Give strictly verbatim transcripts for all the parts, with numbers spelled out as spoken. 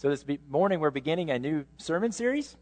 So this be- morning we're beginning a new sermon series.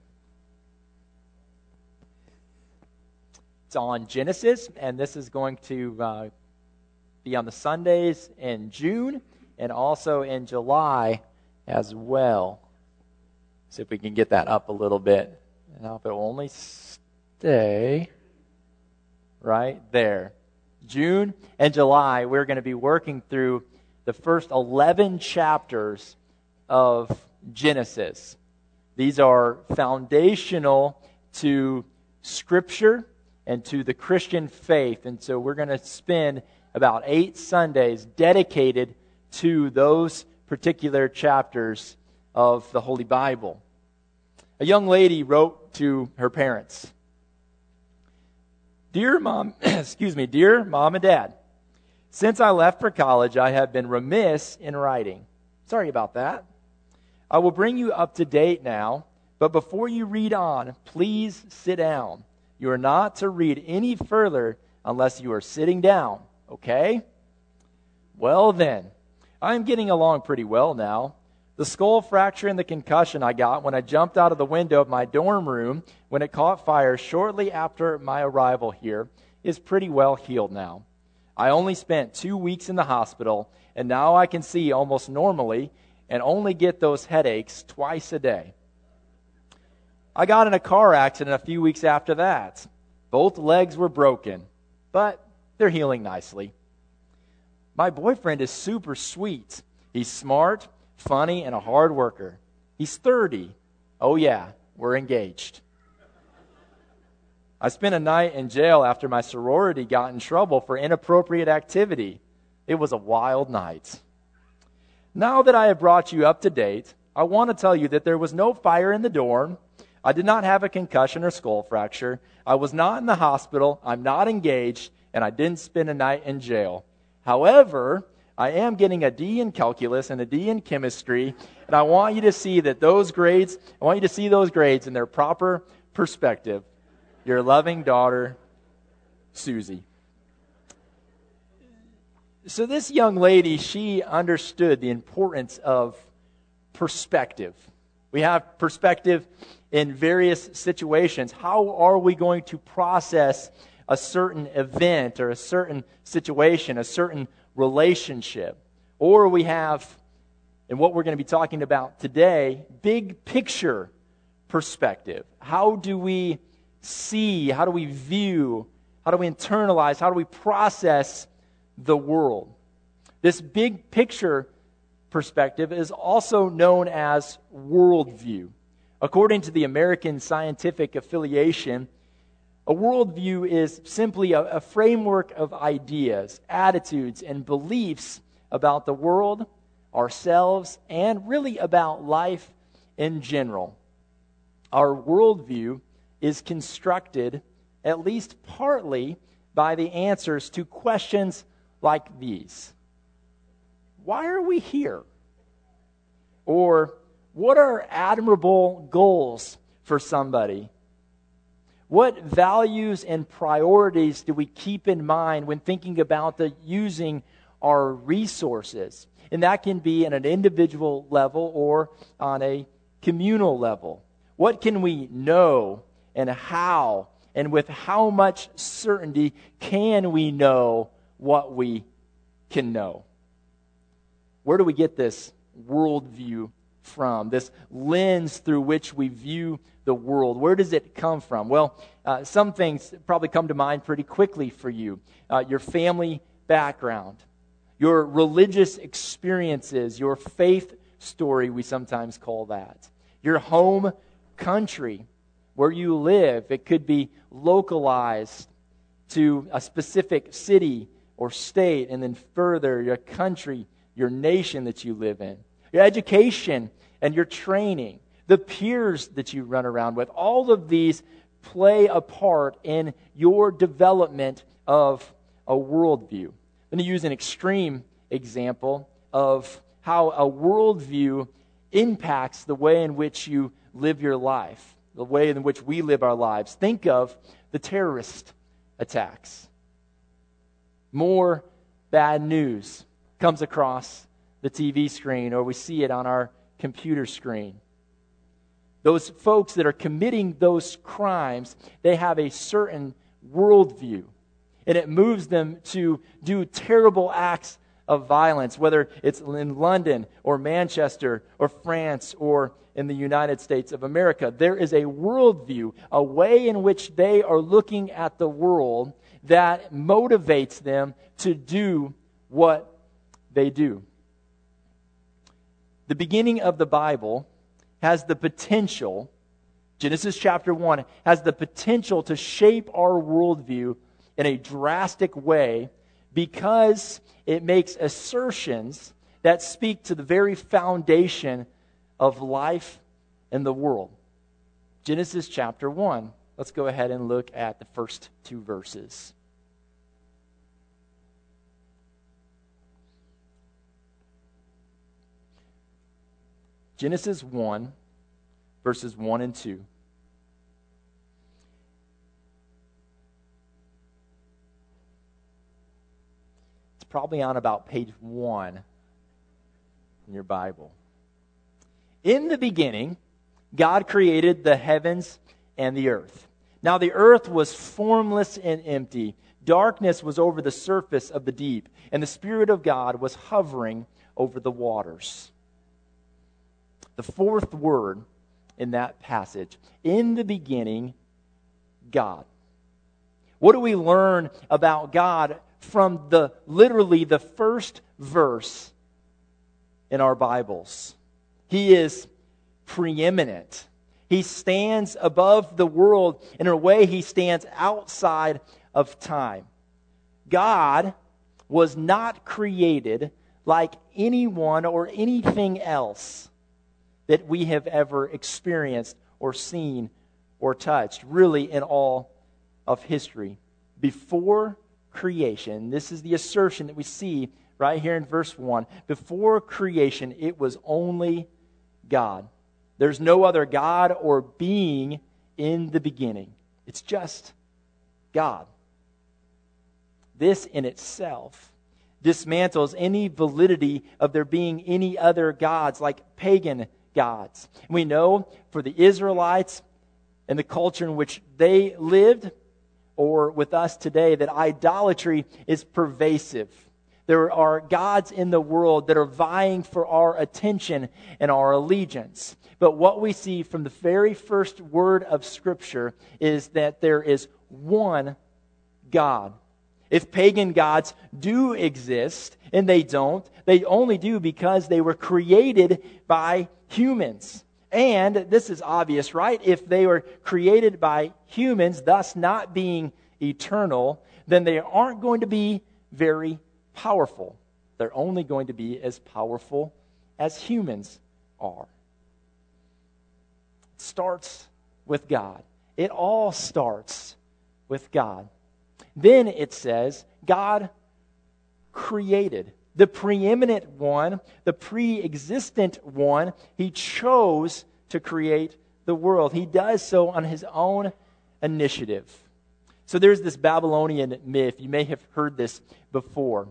It's on Genesis, and this is going to uh, be on the Sundays in June and also in July as well. See if we can get that up a little bit. And I hope it will only stay right there. June and July, we're going to be working through the first eleven chapters of Genesis. These are foundational to Scripture and to the Christian faith. And so we're going to spend about eight Sundays dedicated to those particular chapters of the Holy Bible. A young lady wrote to her parents, Dear mom, excuse me, dear mom and dad, since I left for college, I have been remiss in writing. Sorry about that. I will bring you up to date now, but before you read on, please sit down. You are not to read any further unless you are sitting down, okay? Well then, I am getting along pretty well now. The skull fracture and the concussion I got when I jumped out of the window of my dorm room when it caught fire shortly after my arrival here is pretty well healed now. I only spent two weeks in the hospital, and now I can see almost normally and only get those headaches twice a day. I got in a car accident a few weeks after that. Both legs were broken, but they're healing nicely. My boyfriend is super sweet. He's smart, funny, and a hard worker. He's thirty. Oh yeah, we're engaged. I spent a night in jail after my sorority got in trouble for inappropriate activity. It was a wild night. Now that I have brought you up to date, I want to tell you that there was no fire in the dorm. I did not have a concussion or skull fracture. I was not in the hospital. I'm not engaged, and I didn't spend a night in jail. However, I am getting a D in calculus and a D in chemistry, and I want you to see that those grades, I want you to see those grades in their proper perspective. Your loving daughter, Susie. So this young lady, she understood the importance of perspective. We have perspective in various situations. How are we going to process a certain event or a certain situation, a certain relationship? Or we have, and what we're going to be talking about today, big picture perspective. How do we see, how do we view, how do we internalize, how do we process the world? This big picture perspective is also known as worldview. According to the American Scientific Affiliation, a worldview is simply a, a framework of ideas, attitudes, and beliefs about the world, ourselves, and really about life in general. Our worldview is constructed, at least partly, by the answers to questions like these. Why are we here? Or, what are admirable goals for somebody? What values and priorities do we keep in mind when thinking about the using our resources? And that can be at an individual level or on a communal level. What can we know and how? And with how much certainty can we know what we can know? Where do we get this worldview from? This lens through which we view the world. Where does it come from? Well, uh, some things probably come to mind pretty quickly for you. Uh, your family background, your religious experiences, your faith story, we sometimes call that. Your home country, where you live. It could be localized to a specific city or state, and then further, your country, your nation that you live in. Your education and your training, the peers that you run around with, all of these play a part in your development of a worldview. Let me use an extreme example of how a worldview impacts the way in which you live your life, the way in which we live our lives. Think of the terrorist attacks. More bad news comes across the T V screen, or we see it on our computer screen. Those folks that are committing those crimes, they have a certain worldview, and it moves them to do terrible acts of violence, whether it's in London or Manchester or France or in the United States of America. There is a worldview, a way in which they are looking at the world that motivates them to do what they do. The beginning of the Bible has the potential, Genesis chapter one, has the potential to shape our worldview in a drastic way because it makes assertions that speak to the very foundation of life and the world. Genesis chapter one. Let's go ahead and look at the first two verses. Genesis one, verses one and two. It's probably on about page one in your Bible. In the beginning, God created the heavens and the earth. Now the earth was formless and empty. Darkness was over the surface of the deep, and the Spirit of God was hovering over the waters. The fourth word in that passage, in the beginning, God. What do we learn about God from the literally the first verse in our Bibles? He is preeminent. He stands above the world. In a way, he stands outside of time. God was not created like anyone or anything else that we have ever experienced or seen or touched, really in all of history. Before creation, this is the assertion that we see right here in verse one. Before creation, it was only God. There's no other God or being in the beginning. It's just God. This in itself dismantles any validity of there being any other gods like pagan gods. We know for the Israelites and the culture in which they lived, or with us today, that idolatry is pervasive. There are gods in the world that are vying for our attention and our allegiance. But what we see from the very first word of Scripture is that there is one God. If pagan gods do exist, and they don't, they only do because they were created by humans. And this is obvious, right? If they were created by humans, thus not being eternal, then they aren't going to be very powerful. They're only going to be as powerful as humans are. It starts with God. It all starts with God. Then it says, God created. The preeminent one, the pre-existent one, he chose to create the world. He does so on his own initiative. So there's this Babylonian myth. You may have heard this before.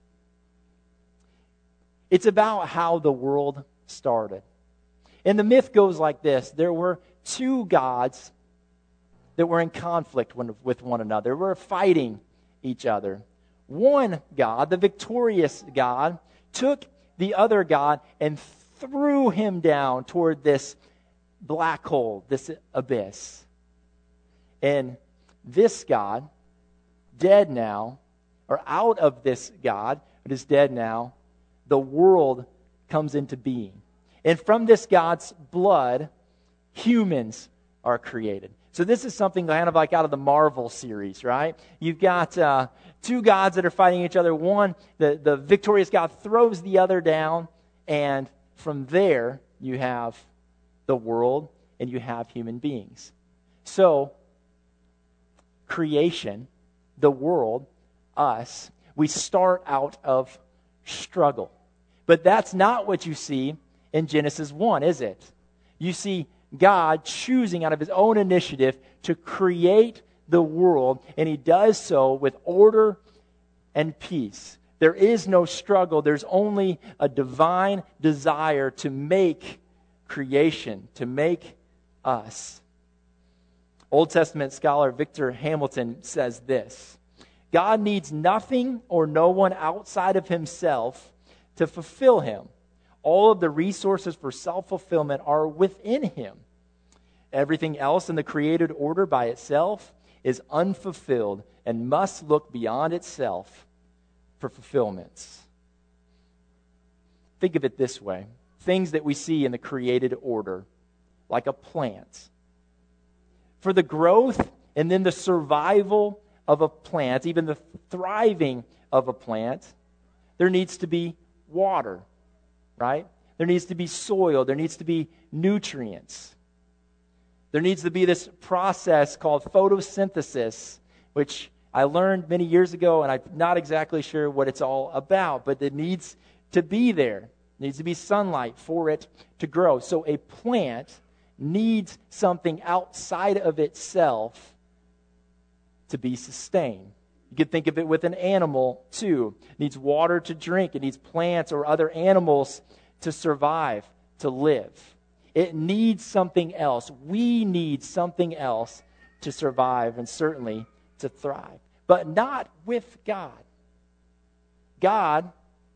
It's about how the world started. And the myth goes like this. There were two gods that were in conflict with one another. They were fighting each other. One God, the victorious God, took the other God and threw him down toward this black hole, this abyss. And this God, dead now, or out of this God, but is dead now, the world comes into being. And from this God's blood, humans are created. So this is something kind of like out of the Marvel series, right? You've got uh, two gods that are fighting each other. One, the, the victorious God throws the other down, and from there you have the world and you have human beings. So, creation, the world, us, we start out of struggle. But that's not what you see in Genesis one, is it? You see God choosing out of his own initiative to create the world, and he does so with order and peace. There is no struggle. There's only a divine desire to make creation to make us. Old Testament scholar Victor Hamilton says this: God needs nothing or no one outside of himself to fulfill him. All of the resources for self-fulfillment are within him. Everything else in the created order by itself is unfulfilled and must look beyond itself for fulfillments. Think of it this way. Things that we see in the created order, like a plant. For the growth and then the survival of a plant, even the thriving of a plant, there needs to be water, right? There needs to be soil. There needs to be nutrients. There needs to be this process called photosynthesis, which I learned many years ago, and I'm not exactly sure what it's all about, but it needs to be there. There needs to be sunlight for it to grow. So a plant needs something outside of itself to be sustained. You could think of it with an animal, too. It needs water to drink. It needs plants or other animals to survive, to live. It needs something else. We need something else to survive and certainly to thrive. But not with God. God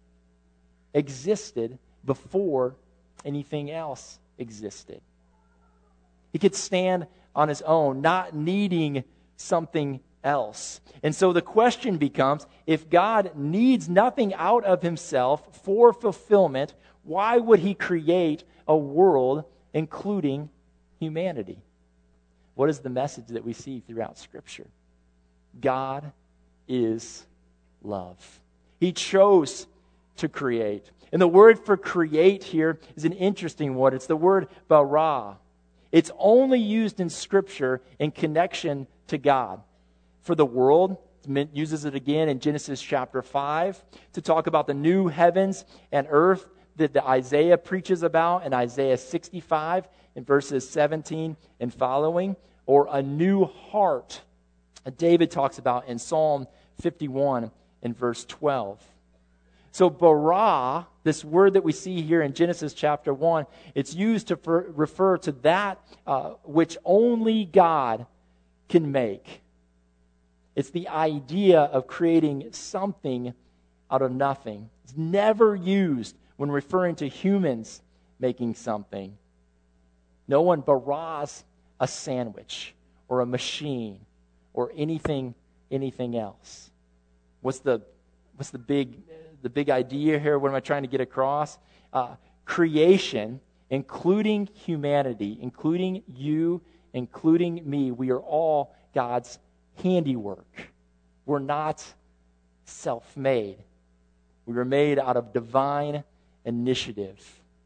existed before anything else existed. He could stand on his own, not needing something else. And so the question becomes, if God needs nothing out of himself for fulfillment, why would he create a world including humanity? What is the message that we see throughout Scripture? God is love. He chose to create. And the word for create here is an interesting one. It's the word bara. It's only used in Scripture in connection to God. For the world, it uses it again in Genesis chapter five to talk about the new heavens and earth that the Isaiah preaches about in Isaiah sixty-five in verses seventeen and following, or a new heart that David talks about in Psalm fifty-one in verse twelve. So bara, this word that we see here in Genesis chapter one, it's used to for, refer to that uh, which only God can make. It's the idea of creating something out of nothing. It's never used when referring to humans making something. No one baras a sandwich or a machine or anything anything else. What's the what's the big the big idea here? What am I trying to get across? Uh, creation, including humanity, including you, including me, we are all God's handiwork. We're not self-made. We were made out of divine initiative.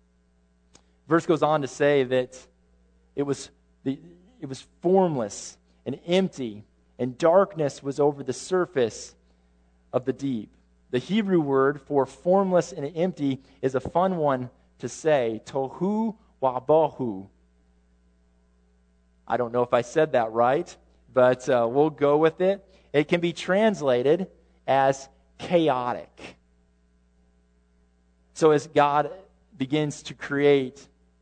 Verse goes on to say that it was the, it was formless and empty, and darkness was over the surface of the deep. The Hebrew word for formless and empty is a fun one to say, tohu wabohu. I don't know if I said that right, but uh, we'll go with it. It can be translated as chaotic. So as God begins to create,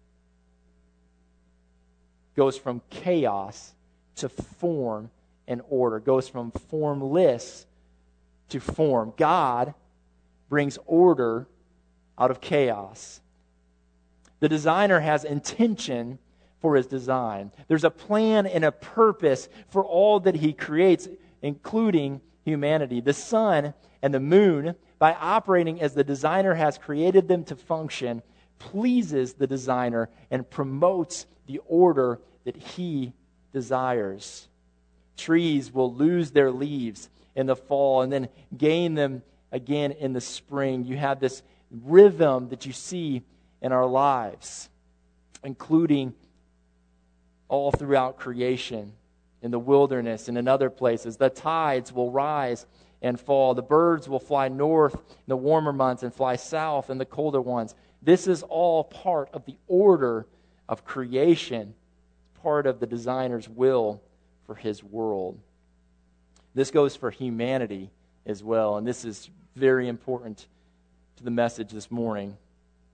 goes from chaos to form and order, goes from formless to form. God brings order out of chaos. The designer has intention for his design. There's a plan and a purpose for all that he creates, including humanity. The sun and the moon, by operating as the designer has created them to function, pleases the designer and promotes the order that he desires. Trees will lose their leaves in the fall and then gain them again in the spring. You have this rhythm that you see in our lives, including all throughout creation, in the wilderness and in other places. The tides will rise and fall. The birds will fly north in the warmer months and fly south in the colder ones. This is all part of the order of creation, part of the designer's will for his world. This goes for humanity as well, and this is very important to the message this morning.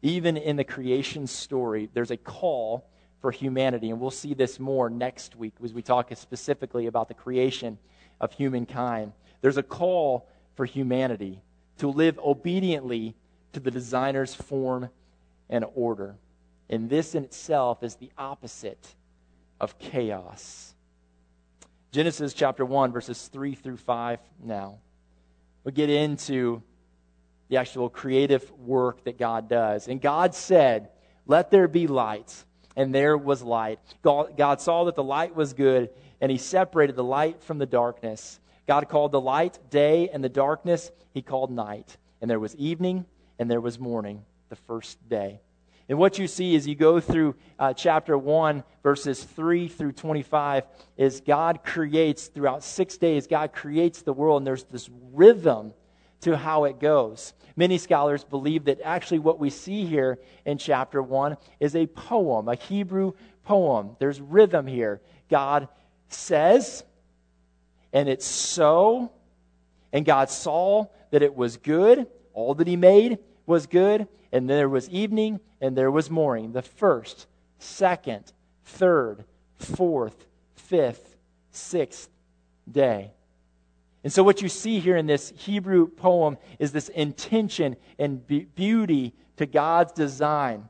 Even in the creation story, there's a call for humanity, and we'll see this more next week as we talk specifically about the creation of humankind. There's a call for humanity to live obediently to the designer's form and order. And this in itself is the opposite of chaos. Genesis chapter one, verses three through five now. We'll get into the actual creative work that God does. And God said, "Let there be light." And there was light. God, God saw that the light was good, and he separated the light from the darkness. God called the light day, and the darkness he called night. And there was evening, and there was morning, the first day. And what you see as you go through uh, chapter one, verses three through twenty-five, is God creates, throughout six days, God creates the world, and there's this rhythm to how it goes. Many scholars believe that actually what we see here in chapter one is a poem, a Hebrew poem. There's rhythm here. God says, and it's so, and God saw that it was good. All that he made was good, and there was evening, and there was morning. The first, second, third, fourth, fifth, sixth day. And so what you see here in this Hebrew poem is this intention and be- beauty to God's design.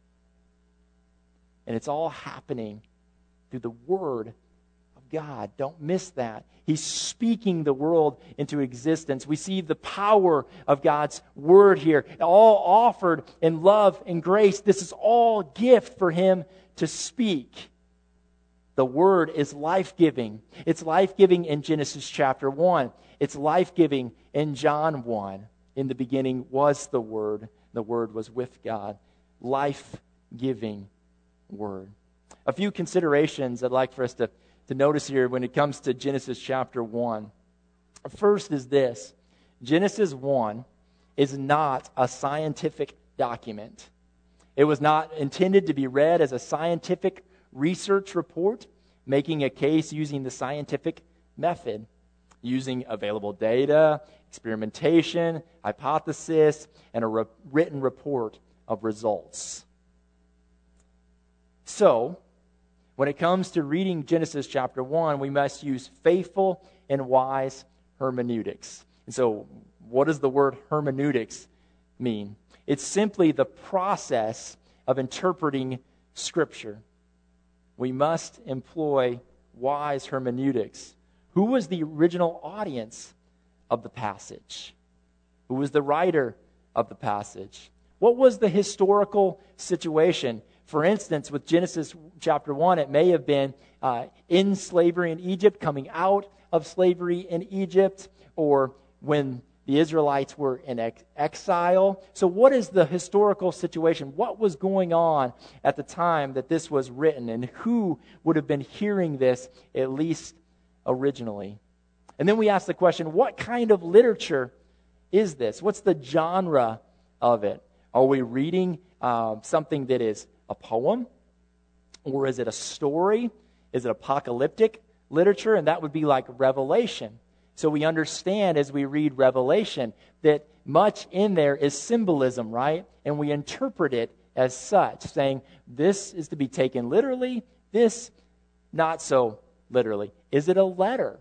And it's all happening through the Word of God. Don't miss that. He's speaking the world into existence. We see the power of God's Word here, all offered in love and grace. This is all gift for Him to speak. The Word is life-giving. It's life-giving in Genesis chapter one. It's life-giving in John one. In the beginning was the Word. The Word was with God. Life-giving Word. A few considerations I'd like for us to, to notice here when it comes to Genesis chapter one. First is this. Genesis one is not a scientific document. It was not intended to be read as a scientific research report, making a case using the scientific method, using available data, experimentation, hypothesis, and a re- written report of results. So, when it comes to reading Genesis chapter one, we must use faithful and wise hermeneutics. And so, what does the word hermeneutics mean? It's simply the process of interpreting Scripture. We must employ wise hermeneutics. Who was the original audience of the passage? Who was the writer of the passage? What was the historical situation? For instance, with Genesis chapter one, it may have been uh, in slavery in Egypt, coming out of slavery in Egypt, or when the Israelites were in ex- exile. So what is the historical situation? What was going on at the time that this was written? And who would have been hearing this, at least originally? And then we ask the question, what kind of literature is this? What's the genre of it? Are we reading uh, something that is a poem? Or is it a story? Is it apocalyptic literature? And that would be like Revelation. So we understand as we read Revelation that much in there is symbolism, right? And we interpret it as such, saying this is to be taken literally, this not so literally. Is it a letter?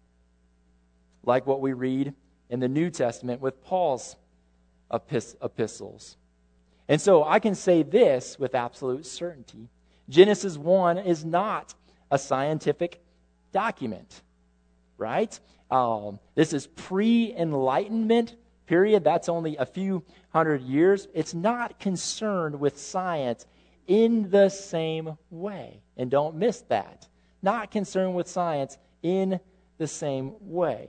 Like what we read in the New Testament with Paul's epistles. And so I can say this with absolute certainty. Genesis one is not a scientific document, right? Um, this is pre-Enlightenment period. That's only a few hundred years. It's not concerned with science in the same way. And don't miss that. Not concerned with science in the same way.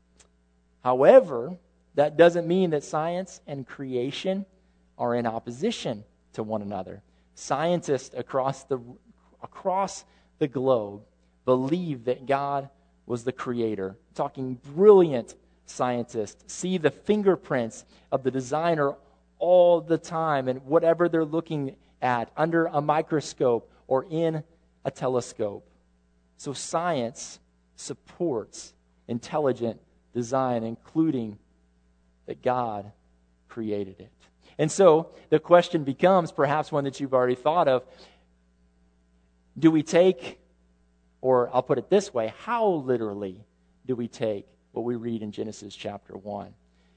However, that doesn't mean that science and creation are in opposition to one another. Scientists across the across the globe believe that God was the creator. Talking brilliant scientists see the fingerprints of the designer all the time, and whatever they're looking at under a microscope or in a telescope. So science supports intelligent design, including that God created it. And so the question becomes, perhaps one that you've already thought of, do we take, or I'll put it this way, how literally do we take what we read in Genesis chapter one?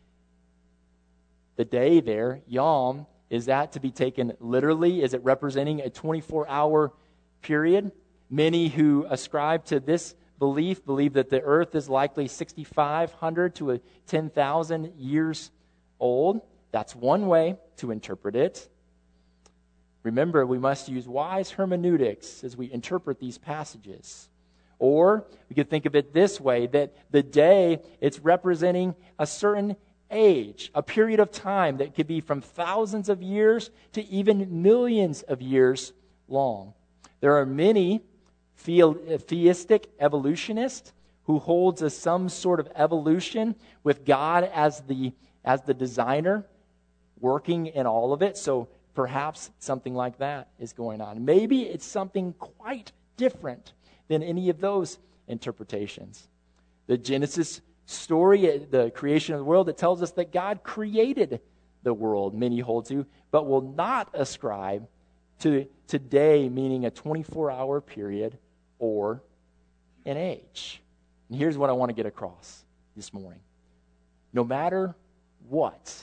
The day there, Yom, is that to be taken literally? Is it representing a twenty-four hour period? Many who ascribe to this belief believe that the earth is likely sixty-five hundred to ten thousand years old. That's one way to interpret it. Remember, we must use wise hermeneutics as we interpret these passages. Or we could think of it this way, that the day, it's representing a certain age, a period of time that could be from thousands of years to even millions of years long. There are many theistic evolutionists who holds a some sort of evolution with God as the as the designer working in all of it. So perhaps something like that is going on. Maybe it's something quite different than any of those interpretations. The Genesis story, the creation of the world, it tells us that God created the world, many hold to, but will not ascribe to today meaning a twenty-four hour period or an age. And here's what I want to get across this morning. No matter what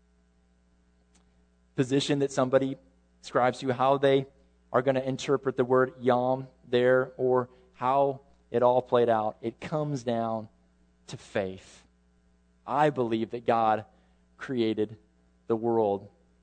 position that somebody ascribes to, how they are going to interpret the word Yom there, or how it all played out, it comes down to faith. I believe that God created the world.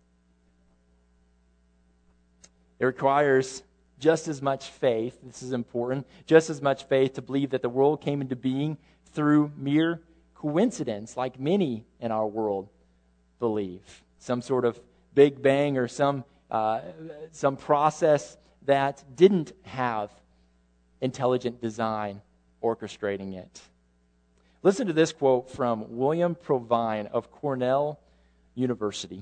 It requires just as much faith, this is important, just as much faith to believe that the world came into being through mere coincidence, like many in our world believe. Some sort of Big Bang or some uh, some process that didn't have intelligent design orchestrating it. Listen to this quote from William Provine of Cornell University.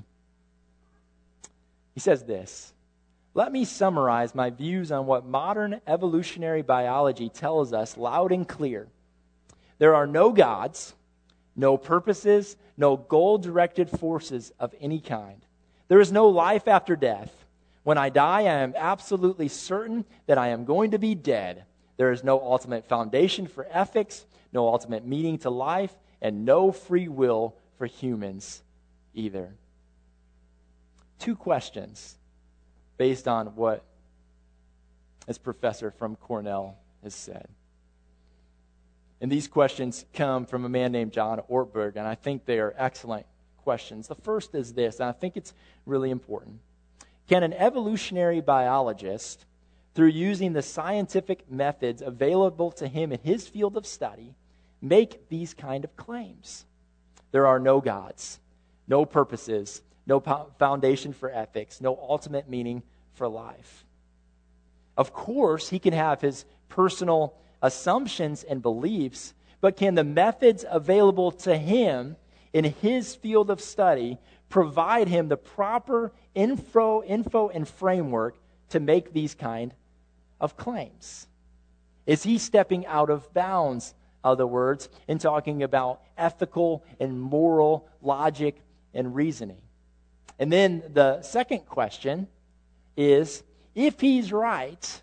He says this: "Let me summarize my views on what modern evolutionary biology tells us loud and clear. There are no gods, no purposes, no goal-directed forces of any kind. There is no life after death. When I die, I am absolutely certain that I am going to be dead. There is no ultimate foundation for ethics, no ultimate meaning to life, and no free will for humans either." Two questions based on what this professor from Cornell has said. And these questions come from a man named John Ortberg, and I think they are excellent questions. The first is this, and I think it's really important. Can an evolutionary biologist, through using the scientific methods available to him in his field of study, make these kind of claims? There are no gods, no purposes, no foundation for ethics, no ultimate meaning for life. Of course, he can have his personal assumptions and beliefs, but can the methods available to him in his field of study provide him the proper info, info and framework to make these kind of claims? Is he stepping out of bounds, other words, in talking about ethical and moral logic and reasoning? And then the second question is, if he's right,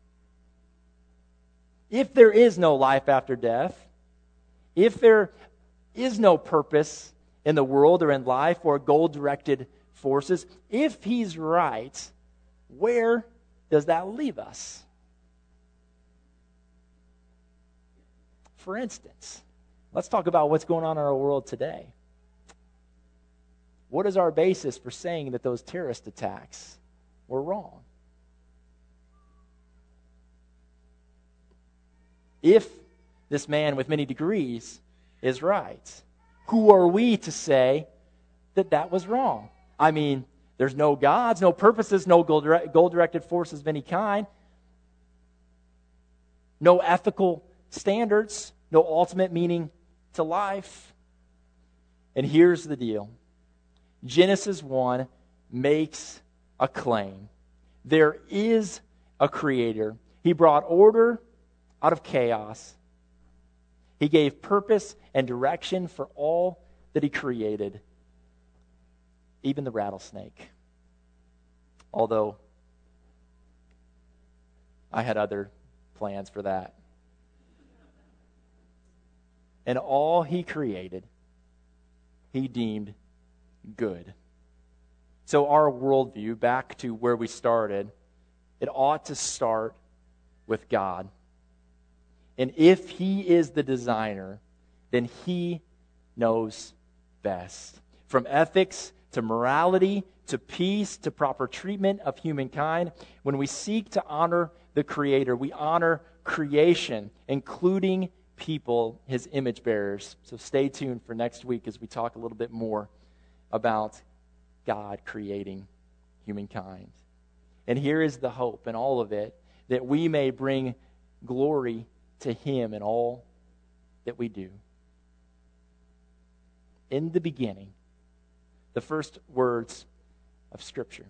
if there is no life after death, if there is no purpose in the world or in life or goal-directed forces, if he's right, where does that leave us? For instance, let's talk about what's going on in our world today. What is our basis for saying that those terrorist attacks were wrong? If this man with many degrees is right, who are we to say that that was wrong? I mean, there's no gods, no purposes, no goal-directed forces of any kind, no ethical standards, no ultimate meaning to life. And here's the deal. Genesis one makes a claim. There is a creator. He brought order out of chaos. He gave purpose and direction for all that he created. even the rattlesnake. Although I had other plans for that. And all he created, he deemed good. So our worldview, back to where we started, it ought to start with God. And if he is the designer, then he knows best. From ethics to morality to peace to proper treatment of humankind, when we seek to honor the Creator, we honor creation, including people, his image bearers. So stay tuned for next week as we talk a little bit more about God creating humankind. And here is the hope in all of it, that we may bring glory to him in all that we do. In the beginning, the first words of Scripture.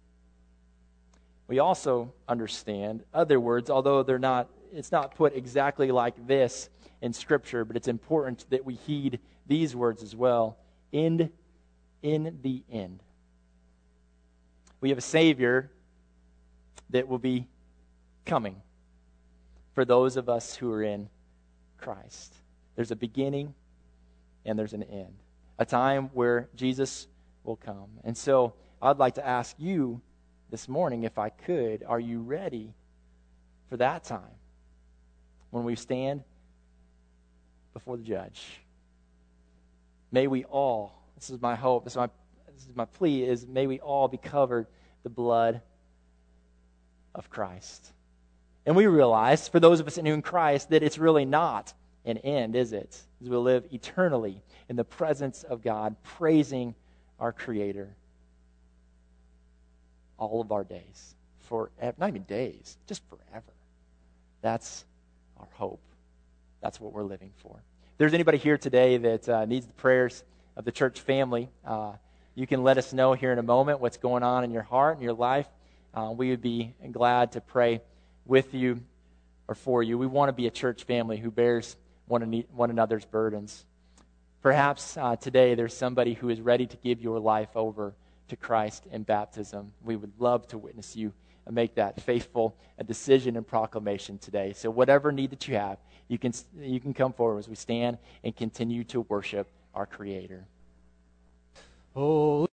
We also understand other words, although they're not, it's not put exactly like this in Scripture, but it's important that we heed these words as well. In, in the end. We have a Savior that will be coming for those of us who are in Christ. There's a beginning and there's an end. A time where Jesus will come. And so I'd like to ask you this morning, if I could, are you ready for that time when we stand before the judge? May we all, this is my hope, this is my, this is my plea, is may we all be covered the blood of Christ. And we realize, for those of us in Christ, that it's really not an end, is it? As we live eternally in the presence of God, praising our Creator all of our days. Forever, not even days, just forever. That's our hope. That's what we're living for. If there's anybody here today that uh, needs the prayers of the church family, uh, you can let us know here in a moment what's going on in your heart and your life. Uh, we would be glad to pray with you or for you. We want to be a church family who bears one, one another's burdens. Perhaps uh, today there's somebody who is ready to give your life over to Christ in baptism. We would love to witness you and make that faithful a decision and proclamation today. So whatever need that you have, you can you can come forward as we stand and continue to worship our Creator. Oh.